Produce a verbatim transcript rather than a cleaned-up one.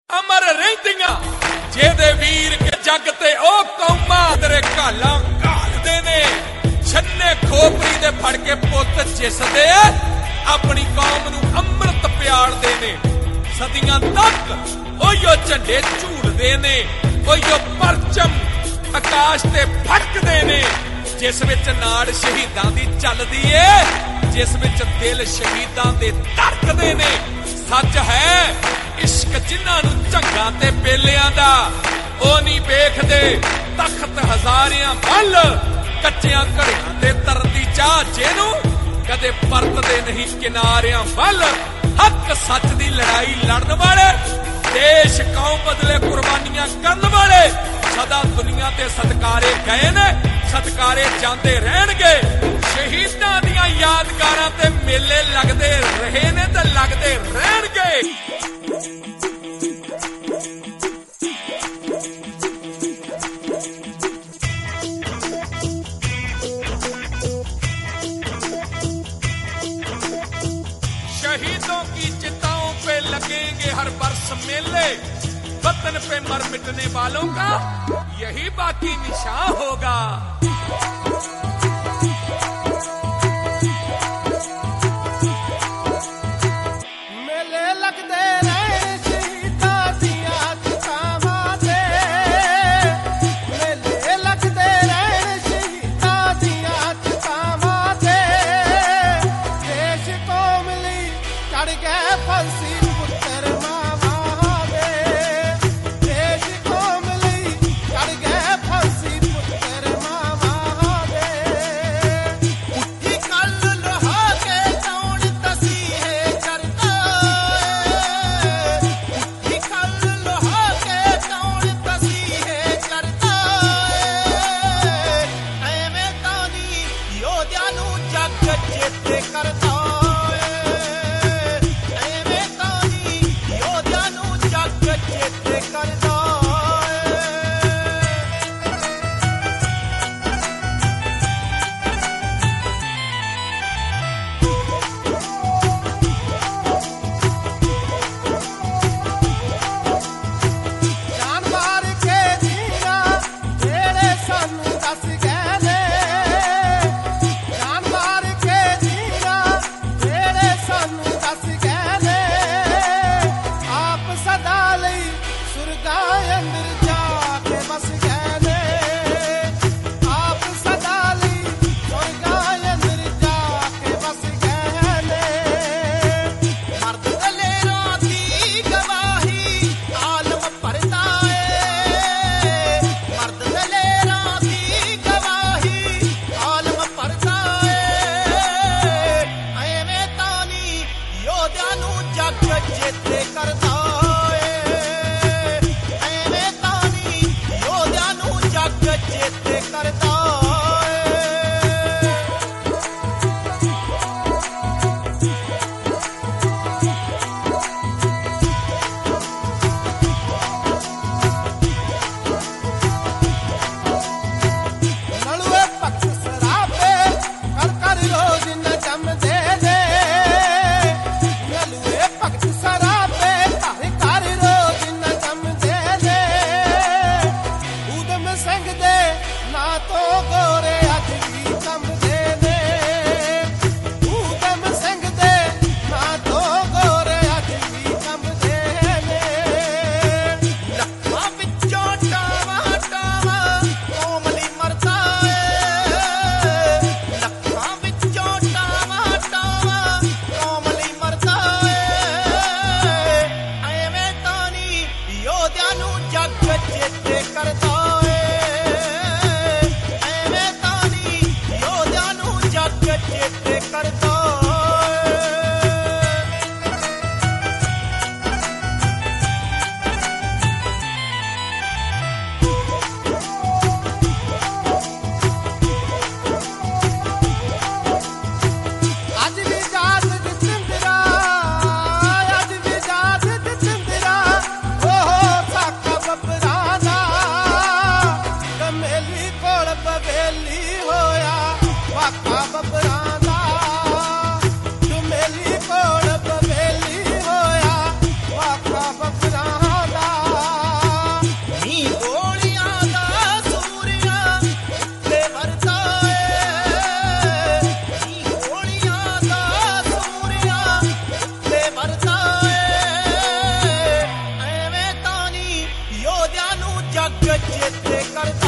ਅਮਰ ਰਹਿੰਦੀਆਂ ਜਿਹਦੇ ਵੀਰ ਕੇ ਜੱਗ ਤੇ ਉਹ ਕੌਮਾਂ ਤੇਰੇ ਘਾਲਾਂ ਘਾਲਦੇ ਨੇ ਛੰਨੇ ਖੋਪਰੀ ਦੇ ਫੜ ਕੇ ਪੁੱਤ ਜਿਸਦੇ ਆਪਣੀ ਕੌਮ ਨੂੰ ਅੰਮ੍ਰਿਤ ਪਿਆਲਦੇ ਨੇ ਸਦੀਆਂ ਤੱਕ ਉਹੀਓ ਝੰਡੇ ਝੂਲਦੇ ਨੇ ਉਹੀਓ ਪਰਚਮ ਆਕਾਸ਼ ਤੇ ਫੜਕਦੇ ਨੇ ਜਿਸ ਵਿੱਚ ਨਾੜ ਸ਼ਹੀਦਾਂ ਦੀ ਚੱਲਦੀ ਏ ਜਿਸ ਵਿੱਚ ਦਿਲ ਸ਼ਹੀਦਾਂ ਦੇ ਧੜਕਦੇ ਨੇ ਸੱਚ ਹੈ ਇਸ਼ਕ ਜਿਨ੍ਹਾਂ ਨੂੰ ਝੰਗਾਂ ਤੇ ਬੇਲਿਆਂ ਦਾ ਉਹ ਨਹੀਂ ਵੇਖਦੇ ਤਖਤ ਹਜ਼ਾਰਿਆਂ ਵੱਲ ਕੱਚਿਆਂ ਘੜਿਆਂ ਤੇ ਤਰਦੀ ਚਾਹ ਜਿਹਨੂੰ ਕਦੇ ਪਰਤਦੇ ਨਹੀਂ ਕਿਨਾਰਿਆਂ ਵੱਲ ਹੱਕ ਸੱਚ ਦੀ ਲੜਾਈ ਲੜਨ ਵਾਲੇ ਦੇਸ਼ ਕੌਮ ਬਦਲੇ ਕੁਰਬਾਨੀਆਂ ਕਰਨ ਵਾਲੇ ਸਦਾ ਦੁਨੀਆ ਤੇ ਸਤਕਾਰੇ ਗਏ ਨੇ ਸਤਕਾਰੇ ਜਾਂਦੇ ਰਹਿਣਗੇ ਸ਼ਹੀਦਾਂ ਦੀਆਂ ਯਾਦਗਾਰਾਂ ਤੇ ਮੇਲੇ ਲੱਗਦੇ ਰਹੇ ਨੇ ਤੇ ਲੱਗਦੇ ਰਹਿਣਗੇ शहीदों की चिताओं पे लगेंगे हर वर्ष मेले वतन पे मर मिटने वालों का यही बाकी निशान होगा मेले लगते रहे शहीदां दियां चितावां ते मेले लगते रहे शहीदां दियां चितावां ते देश कौम लई चढ़ गए फांसी पुत्तर मावां दे देश कौम लई चढ़ गए फांसी पुत्तर मावां दे उठी कल लोहा के कौन तसीहे करता उठी कल लोहा के कौन तसीहे करता ਐਵੇਂ ਤਾਂ ਨੀ ਯੋਧਿਆਂ ਨੂੰ ਜੱਗ ਚੇਤੇ ਕਰਦਾ ਐਵੇਂ ਤਾਂ ਨੀ ਯੋਧਿਆਂ ਨੂੰ ਜੱਗ ਚੇਤੇ ਕਰਦਾ ਜਾਨ ਮਾਰ ਕੇ ਜੀਣਾ ਜਿਹੜੇ ਸਾਨੂੰ ਦੱਸ ਗਏ ਨੇ ਜਾਨ ਮਾਰ ਕੇ ਜੀਣਾ ਜਿਹੜੇ ਸਾਨੂੰ ਦੱਸ ਗਏ ਨੇ ਆਪ ਸਦਾ ਲਈ ਸੁਰਗਾਂ ਅੰਦਰ ਜਾ ਕੇ ਵਸ ਗਏ ਨੇ ਆਪ ਸਦਾ ਲਈ ਸੁਰਗਾਂ ਅੰਦਰ ਜਾ ਕੇ ਵਸ ਗਏ ਨੇ ਮਰਦ ਦਲੇਰਾਂ ਦੀ ਗਵਾਹੀ ਆਲਮ ਭਰਦਾ ਏ ਮਰਦ ਦਲੇਰਾਂ ਦੀ ਗਵਾਹੀ ਆਲਮ ਭਰਦਾ ਏ ਐਵੇਂ ਤਾਂ ਨੀ ਯੋਧਿਆਂ ਨੂੰ ਜੱਗ ਚੇਤੇ ਕਰਦਾ ਏ ਐਵੇਂ ਜੱਗ ਚੇਤੇ ਕਰਦਾ